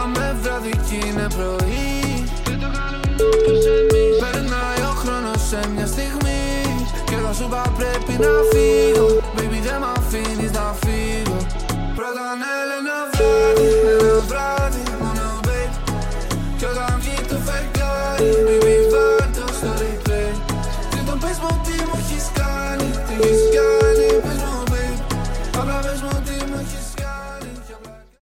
με βράδυ κι είναι πρωί. Περνάει ο χρόνος σε μια στιγμή και θα σου είπα πρέπει να φύγω.